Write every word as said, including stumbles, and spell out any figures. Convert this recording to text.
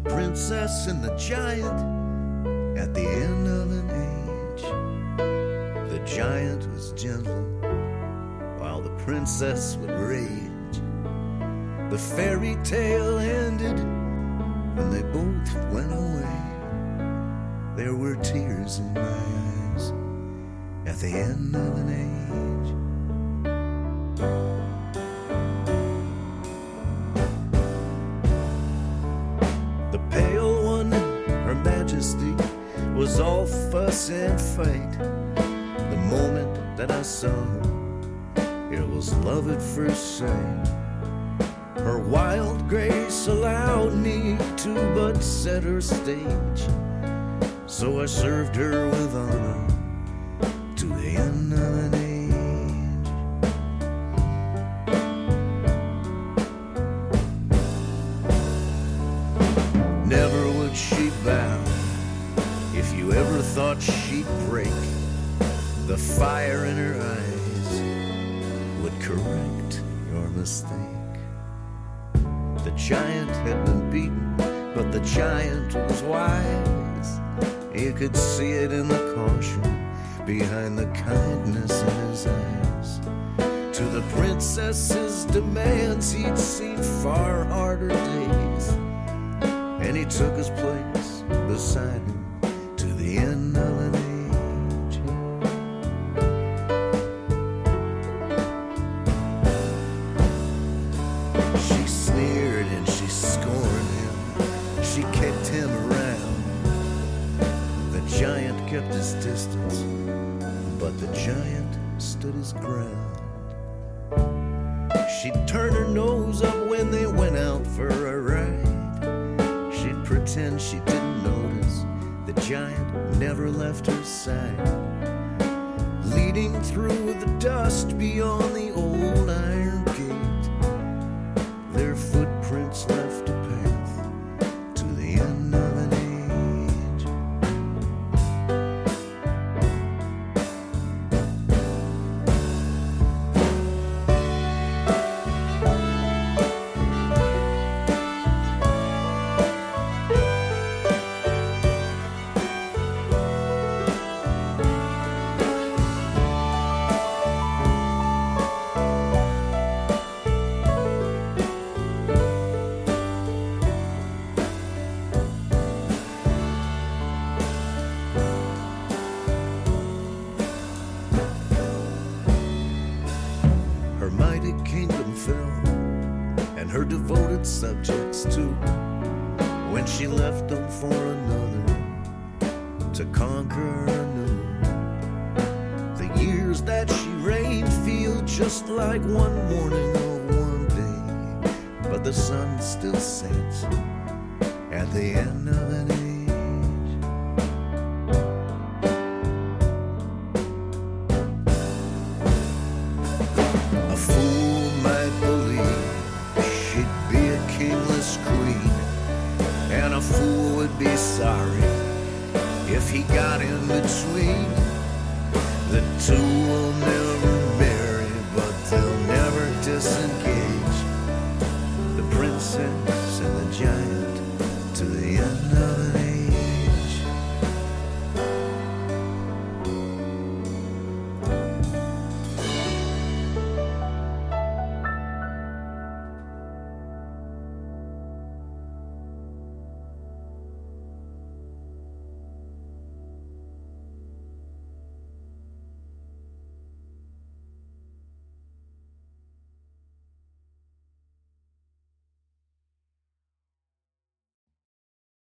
princess and the giant at the end of an age. The giant was gentle while the princess would rage. The fairy tale ended and they both went away. There were tears in my eyes at the end of an age. The pale one, Her Majesty, was all fuss and fight. The moment that I saw her, it was love at first sight. Her wild grace allowed me to but set her stage, so I served her with honor to the end of an age. Never would she bow if you ever thought she'd break. The fire in her eyes would correct your mistake. The giant had been beaten, but the giant was wise. You could see it in the caution behind the kindness in his eyes. To the princess's demands, he'd seen far harder days, and he took his place beside him to the end of an age. She sneered and she scorned him, she kicked him around. The giant kept his distance, but the giant stood his ground. She'd turn her nose up when they went out for a ride. She'd pretend she didn't notice. The giant never left her side. Leading through the dust beyond the old iron gate, their footprints left a path to the end of an age. Her mighty kingdom fell, and her devoted subjects too, when she left them for another to conquer anew. The years that she reigned feel just like one morning of one day, but the sun still sets at the end of an age. A fool might believe she'd be a kingless queen, and a fool would be sorry if he got in between. The two will never marry, but they'll never disengage.